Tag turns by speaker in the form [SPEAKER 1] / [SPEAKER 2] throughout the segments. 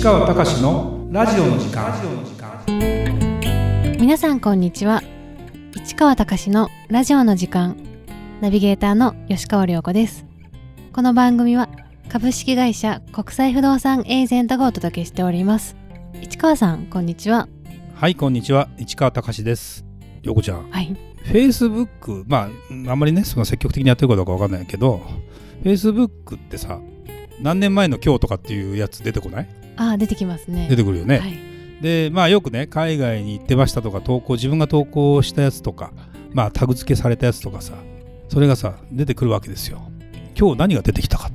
[SPEAKER 1] 川隆のラジオの時間。
[SPEAKER 2] 皆さんこんにちは。市川隆のラジオの時間、ナビゲーターの吉川亮子です。この番組は株式会社国際不動産エージェントがお届けしております。市川さんこんにちは。
[SPEAKER 1] はい、こんにちは、市川隆です。陽子ちゃん、
[SPEAKER 2] はい、
[SPEAKER 1] Facebook、あんまりねその積極的にやってるかどうかわかんないけど、Facebook ってさ、何年前の今日とかっていうやつ出てこない？
[SPEAKER 2] 出てきますね。
[SPEAKER 1] 出てくるよね、
[SPEAKER 2] はい、
[SPEAKER 1] でよくね、海外に行ってましたとか自分が投稿したやつとか、タグ付けされたやつとかさ、それがさ出てくるわけですよ。今日何が出てきたかって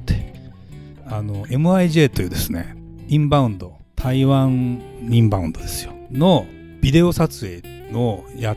[SPEAKER 1] 、MIJ というですね、インバウンド、台湾インバウンドですよのビデオ撮影をやって、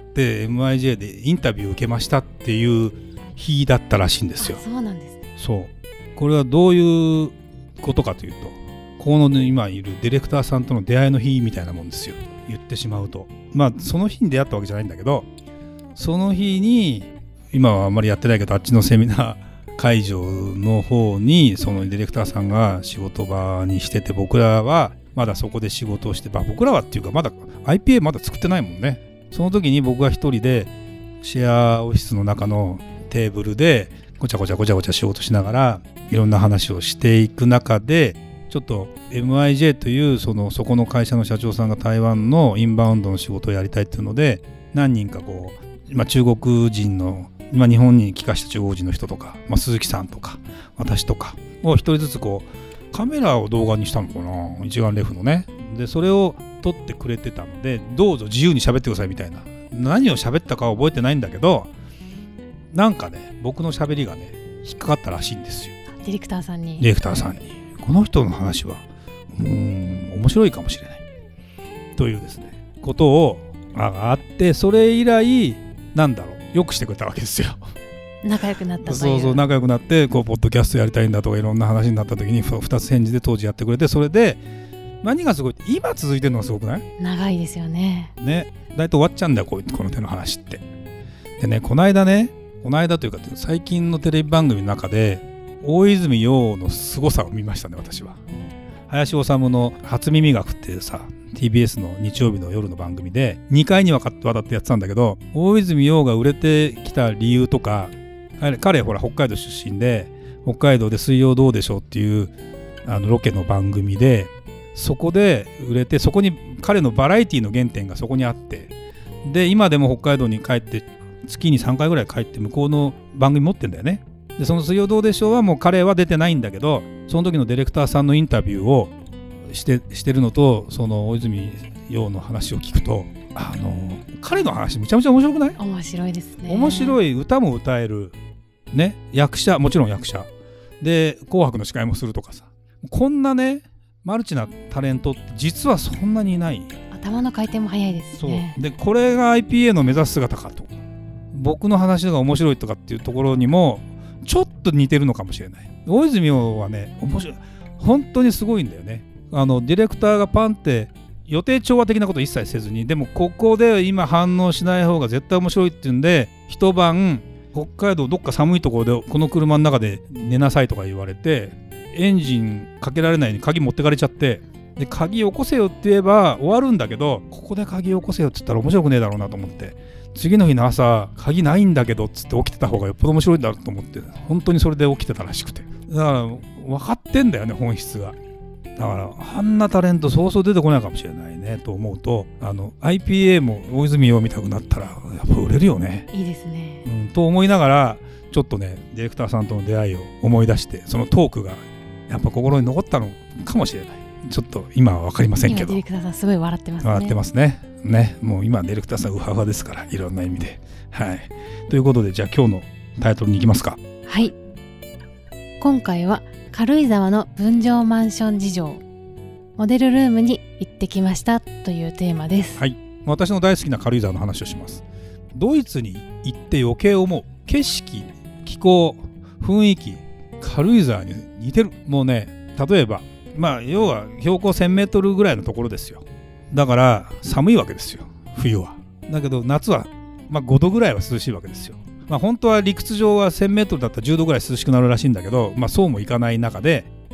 [SPEAKER 1] MIJ でインタビューを受けましたっていう日だったらしいんですよ。
[SPEAKER 2] そうなんですね。
[SPEAKER 1] そう、これはどういうことかというと、この、今いるディレクターさんとの出会いの日みたいなもんですよ、言ってしまうと。その日に出会ったわけじゃないんだけど、その日に、今はあんまりやってないけど、あっちのセミナー会場の方にそのディレクターさんが仕事場にしてて、僕らはまだそこで仕事をして、僕らはっていうかまだ IPA まだ作ってないもんね。その時に僕が一人でシェアオフィスの中のテーブルでごちゃごちゃ仕事しながらいろんな話をしていく中で、ちょっと MIJ というそこの会社の社長さんが台湾のインバウンドの仕事をやりたいっていうので、何人か中国人の、日本に帰化した中国人の人とか、鈴木さんとか私とかを一人ずつカメラを動画にしたのかな、一眼レフのね。でそれを撮ってくれてたので、どうぞ自由に喋ってくださいみたいな。何を喋ったかは覚えてないんだけど、なんかね、僕の喋りがね引っかかったらしいんですよ、
[SPEAKER 2] ディレクターさんに。
[SPEAKER 1] この人の話は面白いかもしれないというですねことをあって、それ以来よくしてくれたわけですよ。
[SPEAKER 2] 仲良くなったという。
[SPEAKER 1] そう仲良くなって、ポッドキャストやりたいんだとかいろんな話になった時に2つ返事で当時やってくれて、それで何がすごいって、今続いてるのがすごくない？
[SPEAKER 2] 長いですよね。
[SPEAKER 1] だいたい終わっちゃうんだよ、この手の話って。でね、この間というか最近のテレビ番組の中で大泉洋の凄さを見ましたね、私は。林修の初耳学っていうさ、 TBS の日曜日の夜の番組で2回にわたってやってたんだけど、大泉洋が売れてきた理由とか、彼ほら北海道出身で、北海道で水曜どうでしょうっていうロケの番組で、そこで売れて、そこに彼のバラエティの原点がそこにあって、で今でも北海道に帰って月に3回ぐらい帰って向こうの番組持ってんだよね。でその水曜どうでしょうはもう彼は出てないんだけど、その時のディレクターさんのインタビューをしてるのと、その大泉洋の話を聞くと、彼の話めちゃめちゃ面白くない？
[SPEAKER 2] 面白いですね。
[SPEAKER 1] 面白い、歌も歌えるね、もちろん役者で紅白の司会もするとかさ、こんなねマルチなタレントって実はそんなにいない。
[SPEAKER 2] 頭の回転も早いですね。
[SPEAKER 1] そうで、これが IPA の目指す姿かと、僕の話が面白いとかっていうところにもちょっと似てるのかもしれない。大泉洋はね、面白い、本当にすごいんだよね。ディレクターがパンって予定調和的なこと一切せずに、でもここで今反応しない方が絶対面白いっていうんで、一晩北海道どっか寒いところでこの車の中で寝なさいとか言われて、エンジンかけられないように鍵持ってかれちゃって、で鍵起こせよって言えば終わるんだけど、ここで鍵起こせよって言ったら面白くねえだろうなと思って、次の日の朝鍵ないんだけどっつって起きてた方がよっぽど面白いんだろうと思って、本当にそれで起きてたらしくて、だから分かってんだよね、本質が。だからあんなタレントそうそう出てこないかもしれないねと思うと、IPA も大泉洋見たくなったらやっぱ売れるよね。
[SPEAKER 2] いいですね、
[SPEAKER 1] と思いながら、ちょっとねディレクターさんとの出会いを思い出して、そのトークがやっぱ心に残ったのかもしれない。ちょっと今は分かりませんけど、
[SPEAKER 2] 今ディレクターさんすごい笑ってますね。
[SPEAKER 1] 笑ってますね。もう今ディレクターさんウハウハですから、いろんな意味で。はい。ということで、じゃあ今日のタイトルに行きますか。
[SPEAKER 2] はい。今回は軽井沢の分譲マンション事情、モデルルームに行ってきましたというテーマです。
[SPEAKER 1] はい。私の大好きな軽井沢の話をします。ドイツに行って余計思う景色、気候、雰囲気、軽井沢に似てる。もうね、例えば要は標高1000メートルぐらいのところですよ。だから寒いわけですよ、冬は。だけど夏は5度ぐらいは涼しいわけですよ。本当は理屈上は1000メートルだったら10度ぐらい涼しくなるらしいんだけど、そうもいかない中で、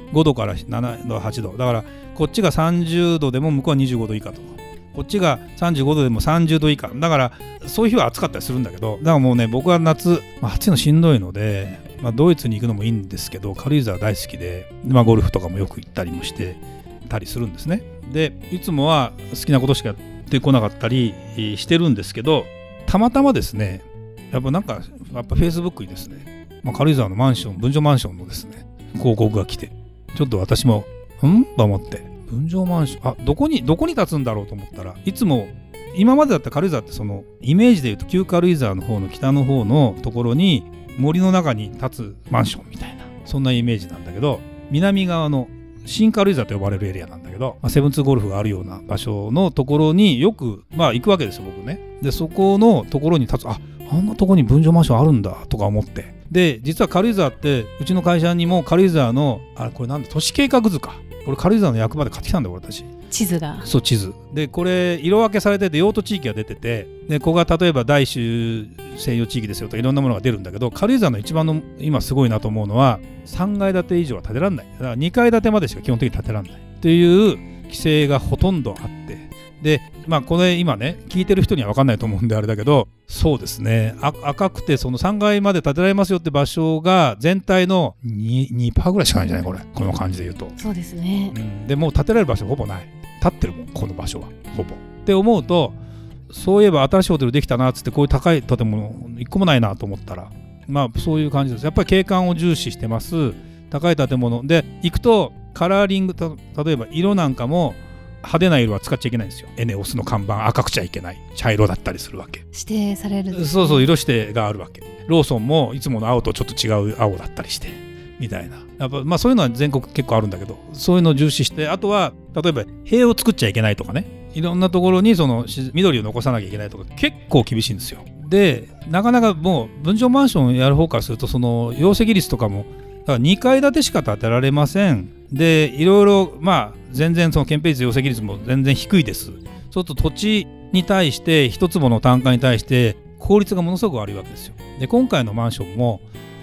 [SPEAKER 1] 5度から7度8度だから、こっちが30度でも向こうは25度以下と、こっちが35度でも30度以下だから、そういう日は暑かったりするんだけど、だからもうね、僕は夏、暑いのしんどいので、ドイツに行くのもいいんですけど、軽井沢大好きで、ゴルフとかもよく行ったりもしてたりするんですね。でいつもは好きなことしかやってこなかったりしてるんですけど、たまたまですね、やっぱFacebook にですね、軽井沢のマンション、分譲マンションのですね広告が来て、ちょっと私もと思って、分譲マンションどこに立つんだろうと思ったら、いつも今までだったら軽井沢ってそのイメージでいうと旧軽井沢の方の北の方のところに森の中に立つマンションみたいな、そんなイメージなんだけど、南側の新軽井沢と呼ばれるエリアなんだけど、セブンツーゴルフがあるような場所のところによく行くわけですよ、僕ね。でそこのところに立つ、あんなところに分譲マンションあるんだとか思って、で実は軽井沢ってうちの会社にも軽井沢のこれなんだ、都市計画図か、これ軽井沢の役場で買ってきたんだよ私。
[SPEAKER 2] 地図が、
[SPEAKER 1] そう地図で、これ色分けされてて用途地域が出てて、でここが例えば大州専用地域ですよとかいろんなものが出るんだけど、軽井沢の一番の今すごいなと思うのは3階建て以上は建てられない、だから2階建てまでしか基本的に建てられないっていう規制がほとんどあって、でこれ今ね聞いてる人には分かんないと思うんであれだけど、そうですね、赤くてその3階まで建てられますよって場所が全体の 2% ぐらいしかないんじゃないこの感じで言うと。そうですね、でもう建てられる場所ほぼない、建ってるもんこの場所はほぼって思うと、そういえば新しいホテルできたなっつって、こういう高い建物一個もないなと思ったら、そういう感じです。やっぱり景観を重視してます。高い建物で行くとカラーリング、例えば色なんかも派手な色は使っちゃいけないんですよ。エネオスの看板赤くちゃいけない、茶色だったりするわけ。
[SPEAKER 2] 指定されるんですね。
[SPEAKER 1] そう色指定があるわけ。ローソンもいつもの青とちょっと違う青だったりしてみたいな、やっぱそういうのは全国結構あるんだけど、そういうのを重視して、あとは例えば塀を作っちゃいけないとかね、いろんなところにその緑を残さなきゃいけないとか結構厳しいんですよ。でなかなかもう分譲マンションやる方からすると、その容積率とかもだから2階建てしか建てられません。でいろいろ全然その建蔽率、容積率も全然低いです。そうすると土地に対して一坪の単価に対して効率がものすごく悪いわけですよ。で今回のマンションも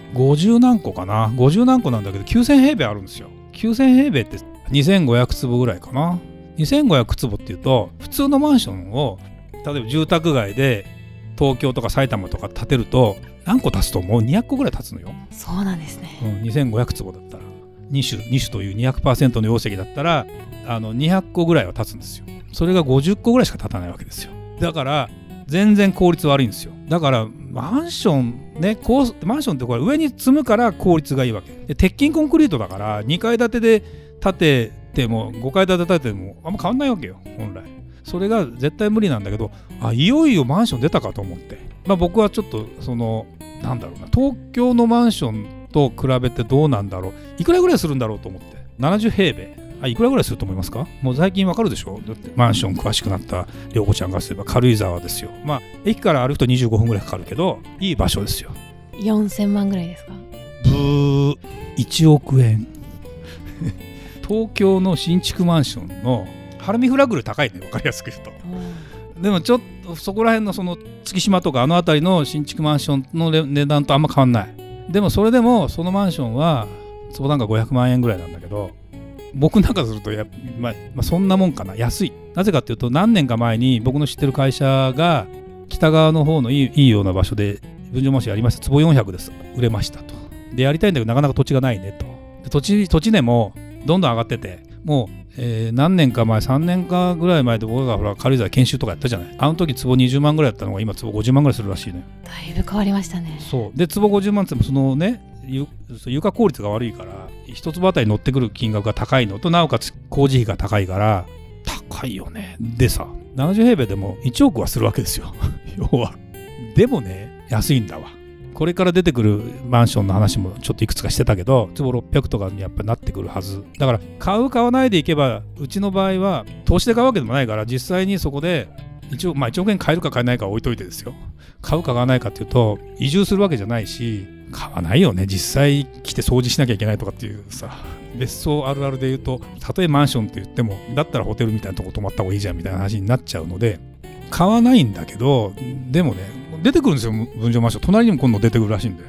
[SPEAKER 1] 50何個かな、50何個なんだけど9000平米あるんですよ。9000平米って2500坪ぐらいかな。2500坪っていうと、普通のマンションを例えば住宅街で東京とか埼玉とか建てると何個建つともう200個ぐらい建つのよ。
[SPEAKER 2] そうなんですね、
[SPEAKER 1] 2500坪だったら2種という 200% の容積だったら200個ぐらいは建つんですよ。それが50個ぐらいしか建たないわけですよ。だから全然効率悪いんですよ。だからマンションね、マンションってこれ上に積むから効率がいいわけで、鉄筋コンクリートだから2階建てで建てても5階建て建ててもあんま変わんないわけよ本来。それが絶対無理なんだけど、いよいよマンション出たかと思って、僕はちょっと東京のマンションと比べてどうなんだろう、いくらぐらいするんだろうと思って、70平米いくらぐらいすると思いますか？もう最近わかるでしょ。だってマンション詳しくなった涼子ちゃんがすれば軽井沢ですよ。駅から歩くと25分ぐらいかかるけどいい場所ですよ。
[SPEAKER 2] 4000万ぐらいですか？
[SPEAKER 1] ブー、1億円東京の新築マンションの晴海フラッグより高いね、分かりやすく言うと。でもちょっとそこら辺のその月島とかあの辺りの新築マンションの値段とあんま変わんない。でもそれでもそのマンションは坪単価500万円ぐらいなんだけど、僕なんかするとそんなもんかな、安い。なぜかっていうと、何年か前に僕の知ってる会社が北側の方のいいような場所で分譲マンションやりました。坪400です、売れましたと。でやりたいんだけどなかなか土地がないねと。で土地値もどんどん上がってて、もう、何年か前、3年かぐらい前で僕が軽井沢研修とかやったじゃない。あの時坪20万ぐらいだったのが今坪50万ぐらいするらしいのよ。
[SPEAKER 2] だいぶ変わりましたね。
[SPEAKER 1] そうで坪50万ってそのね、床効率が悪いから一坪あたり乗ってくる金額が高いのと、なおかつ工事費が高いから高いよね。でさ、70平米でも1億はするわけですよ要は。でもね、安いんだわ。これから出てくるマンションの話もちょっといくつかしてたけど、坪600とかにやっぱりなってくるはずだから、買わないでいけば、うちの場合は投資で買うわけでもないから、実際にそこで1億円買えるか買えないかは置いといてですよ。買うか買わないかっていうと、移住するわけじゃないし、買わないよね。実際来て掃除しなきゃいけないとかっていうさ、別荘あるあるで言うと、たとえマンションって言っても、だったらホテルみたいなとこ泊まった方がいいじゃんみたいな話になっちゃうので、買わないんだけど、でもね、出てくるんですよ、分譲マンション。隣にも今度出てくるらしいんだよ。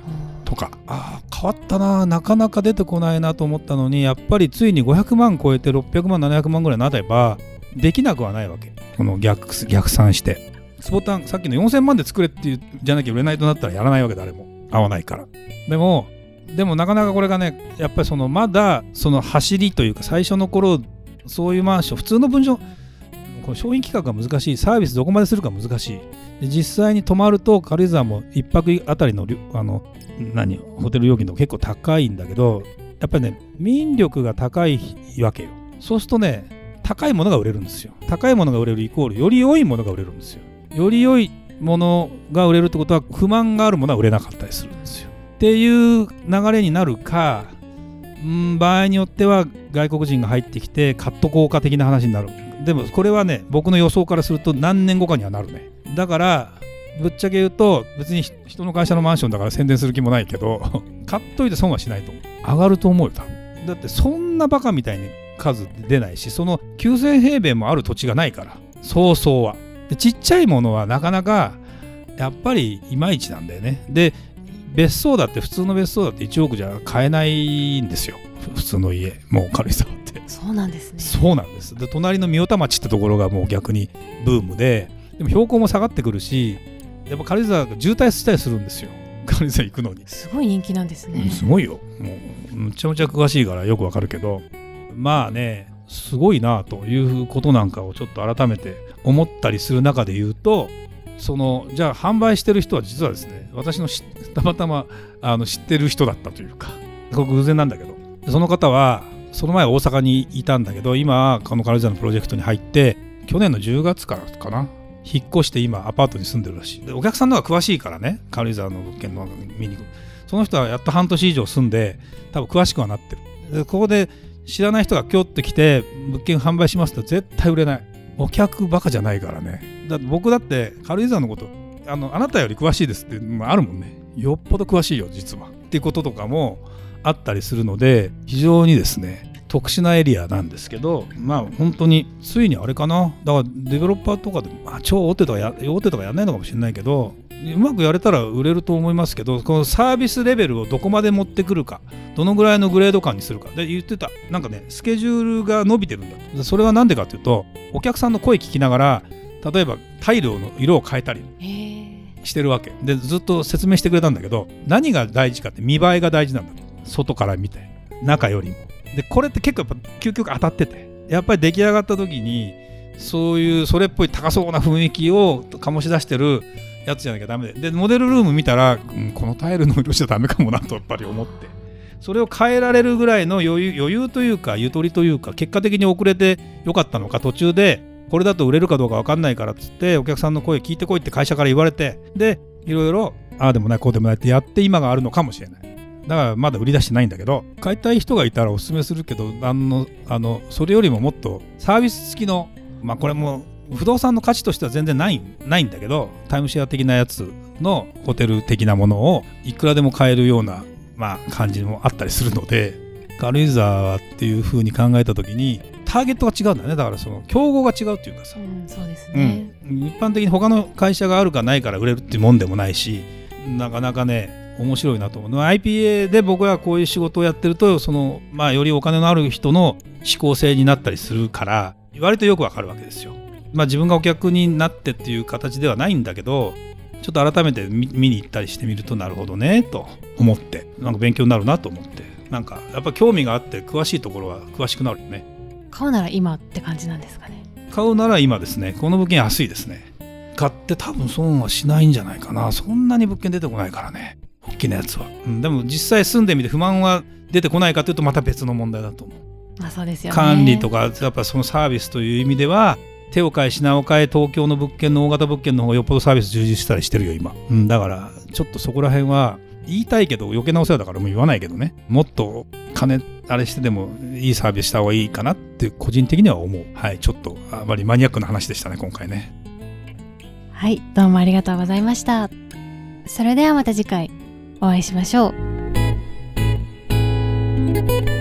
[SPEAKER 1] とか、変わったな、なかなか出てこないなと思ったのに、やっぱりついに500万超えて600万700万ぐらいになればできなくはないわけ。この逆算してスポタンさっきの4000万で作れっていうじゃなきゃ売れないとなったらやらないわけ、誰も合わないから。でもなかなかこれがね、やっぱりまだその走りというか、最初の頃そういうマンション、普通の分譲、この商品企画が難しい、サービスどこまでするか難しいで、実際に泊まると軽井沢も1泊あたりのホテル料金とか結構高いんだけど、やっぱりね、民力が高いわけよ。そうするとね、高いものが売れるんですよ。高いものが売れるイコールより良いものが売れるんですよ。より良いものが売れるってことは、不満があるものは売れなかったりするんですよっていう流れになるか、場合によっては外国人が入ってきてカット効果的な話になる。でもこれはね、僕の予想からすると何年後かにはなるね。だからぶっちゃけ言うと、別に人の会社のマンションだから宣伝する気もないけど買っといて損はしないと思う。上がると思うよ多分。だってそんなバカみたいに数出ないし、その9000平米もある土地がないから、そうそうはで、ちっちゃいものはなかなかやっぱりいまいちなんだよね。で、別荘だって、普通の別荘だって1億じゃ買えないんですよ、普通の家。もう軽井沢って。
[SPEAKER 2] そうなんですね。
[SPEAKER 1] そうなんです。で、隣の御代田町ってところがもう逆にブームで、でも標高も下がってくるし、やっぱ軽井沢が渋滞したりするんですよ、軽井沢行くのに。
[SPEAKER 2] すごい人気なんですね。
[SPEAKER 1] すごいよ。もうむちゃむちゃ詳しいからよくわかるけど、まあね、すごいなということなんかをちょっと改めて思ったりする中で言うと、じゃあ販売してる人は実はですね、私のたまたま知ってる人だったというか、これ偶然なんだけど、その方はその前大阪にいたんだけど、今この軽井沢のプロジェクトに入って、去年の10月からかな、引っ越して今アパートに住んでるらしい。で、お客さんの方が詳しいからね、軽井沢の物件の見に行く。その人はやっと半年以上住んで、多分詳しくはなってる。で、ここで知らない人がキョって来て物件販売しますと絶対売れない。お客バカじゃないからね。だって僕だって軽井沢のことあなたより詳しいですって、あるもんね。よっぽど詳しいよ実はっていうこととかもあったりするので、非常にですね特殊なエリアなんですけど、まあ本当についにあれかな、だからデベロッパーとかで、超大手とかやんないのかもしれないけど、うまくやれたら売れると思いますけど、このサービスレベルをどこまで持ってくるか、どのぐらいのグレード感にするかで言ってた。なんかね、スケジュールが伸びてるんだと。それはなんでかというと、お客さんの声聞きながら、例えばタイルの色を変えたりしてるわけで、ずっと説明してくれたんだけど、何が大事かって見栄えが大事なんだと。外から見て中よりも。でこれって結構やっぱ究極当たってて、やっぱり出来上がった時にそういうそれっぽい高そうな雰囲気を醸し出してるやつじゃなきゃダメで、モデルルーム見たら、このタイルの色じゃダメかもなとやっぱり思って、それを変えられるぐらいの余裕というかゆとりというか、結果的に遅れてよかったのか、途中でこれだと売れるかどうか分かんないからっつってお客さんの声聞いてこいって会社から言われて、でいろいろああでもないこうでもないってやって今があるのかもしれない。だからまだ売り出してないんだけど、買いたい人がいたらおすすめするけど、それよりももっとサービス付きの、これも不動産の価値としては全然ないんだけど、タイムシェア的なやつのホテル的なものをいくらでも買えるような、感じもあったりするので、軽井沢っていう風に考えた時にターゲットが違うんだね。だからその競合が違うっていうかさ、
[SPEAKER 2] そうですね、
[SPEAKER 1] 一般的に他の会社があるかないから売れるっていうもんでもないし、なかなかね面白いなと思うのは、 IPA で僕はこういう仕事をやってると、よりお金のある人の指向性になったりするから割とよくわかるわけですよ。自分がお客になってっていう形ではないんだけど、ちょっと改めて 見に行ったりしてみると、なるほどねと思って、なんか勉強になるなと思って、なんかやっぱ興味があって詳しいところは詳しくなるよね。
[SPEAKER 2] 買うなら今って感じなんですかね。
[SPEAKER 1] 買うなら今ですね。この物件安いですね。買って多分損はしないんじゃないかな。そんなに物件出てこないからね、大きなやつは。でも実際住んでみて不満は出てこないかというとまた別の問題だと思う。
[SPEAKER 2] そうですよね。
[SPEAKER 1] 管理とかやっぱそのサービスという意味では、手を変え品を変え、東京の物件の大型物件の方がよっぽどサービス充実したりしてるよ今。だからちょっとそこら辺は言いたいけど余計なお世話だからもう言わないけどね、もっと金あれしてでもいいサービスした方がいいかなって個人的には思う。はい、ちょっとあまりマニアックな話でしたね今回ね。
[SPEAKER 2] はい、どうもありがとうございました。それではまた次回お会いしましょう。